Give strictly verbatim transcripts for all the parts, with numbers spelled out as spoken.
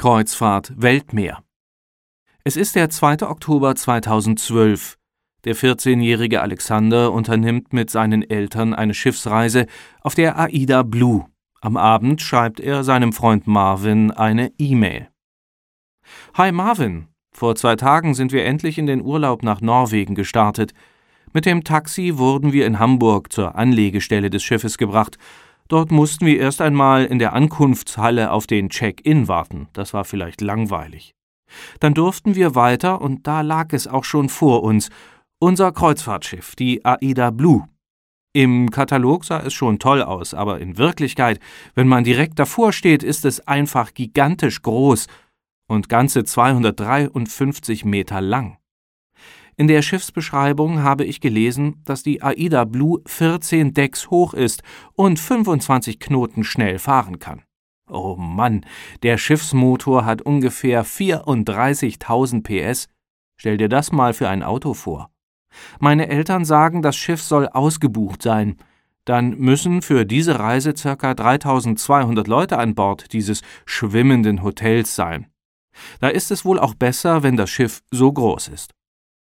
Schiffskreuzfahrt Weltmeer. Es ist der zweite Oktober zweitausendzwölf. Der vierzehnjährige Alexander unternimmt mit seinen Eltern eine Schiffsreise auf der AIDA Blue. Am Abend schreibt er seinem Freund Marvin eine E-Mail. Hi Marvin, vor zwei Tagen sind wir endlich in den Urlaub nach Norwegen gestartet. Mit dem Taxi wurden wir in Hamburg zur Anlegestelle des Schiffes gebracht. Dort mussten wir erst einmal in der Ankunftshalle auf den Check-in warten. Das war vielleicht langweilig. Dann durften wir weiter und da lag es auch schon vor uns, unser Kreuzfahrtschiff, die AIDA Blue. Im Katalog sah es schon toll aus, aber in Wirklichkeit, wenn man direkt davor steht, ist es einfach gigantisch groß und ganze zweihundertdreiundfünfzig Meter lang. In der Schiffsbeschreibung habe ich gelesen, dass die AIDA Blue vierzehn Decks hoch ist und fünfundzwanzig Knoten schnell fahren kann. Oh Mann, der Schiffsmotor hat ungefähr vierunddreißigtausend P S. Stell dir das mal für ein Auto vor. Meine Eltern sagen, das Schiff soll ausgebucht sein. Dann müssen für diese Reise ca. dreitausendzweihundert Leute an Bord dieses schwimmenden Hotels sein. Da ist es wohl auch besser, wenn das Schiff so groß ist.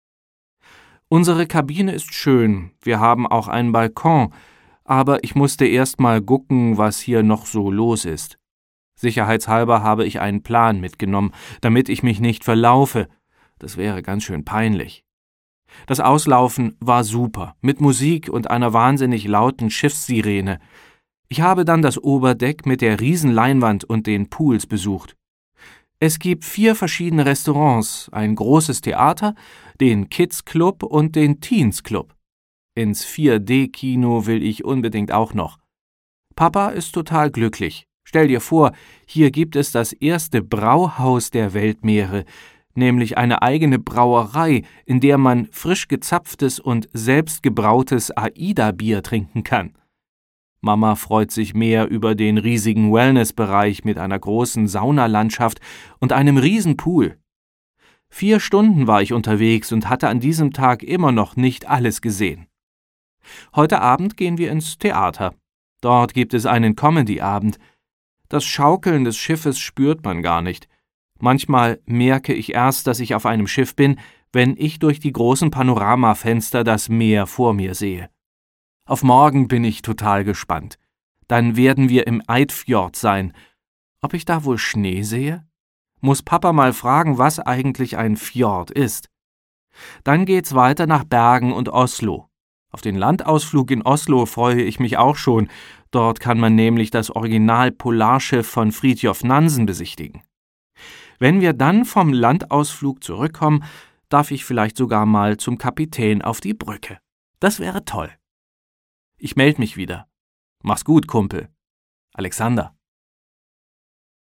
Unsere Kabine ist schön, wir haben auch einen Balkon, aber ich musste erst mal gucken, was hier noch so los ist. Sicherheitshalber habe ich einen Plan mitgenommen, damit ich mich nicht verlaufe. Das wäre ganz schön peinlich. Das Auslaufen war super, mit Musik und einer wahnsinnig lauten Schiffssirene. Ich habe dann das Oberdeck mit der Riesenleinwand und den Pools besucht. Es gibt vier verschiedene Restaurants, ein großes Theater, den Kids Club und den Teens Club. Ins vier D Kino will ich unbedingt auch noch. Papa ist total glücklich. Stell dir vor, hier gibt es das erste Brauhaus der Weltmeere, nämlich eine eigene Brauerei, in der man frisch gezapftes und selbstgebrautes AIDA-Bier trinken kann. Mama freut sich mehr über den riesigen Wellnessbereich mit einer großen Saunalandschaft und einem riesen Pool. Vier Stunden war ich unterwegs und hatte an diesem Tag immer noch nicht alles gesehen. Heute Abend gehen wir ins Theater. Dort gibt es einen Comedy-Abend. Das Schaukeln des Schiffes spürt man gar nicht. Manchmal merke ich erst, dass ich auf einem Schiff bin, wenn ich durch die großen Panoramafenster das Meer vor mir sehe. Auf morgen bin ich total gespannt. Dann werden wir im Eidfjord sein. Ob ich da wohl Schnee sehe? Muss Papa mal fragen, was eigentlich ein Fjord ist. Dann geht's weiter nach Bergen und Oslo. Auf den Landausflug in Oslo freue ich mich auch schon. Dort kann man nämlich das Original-Polarschiff von Fridtjof Nansen besichtigen. Wenn wir dann vom Landausflug zurückkommen, darf ich vielleicht sogar mal zum Kapitän auf die Brücke. Das wäre toll. Ich melde mich wieder. Mach's gut, Kumpel. Alexander.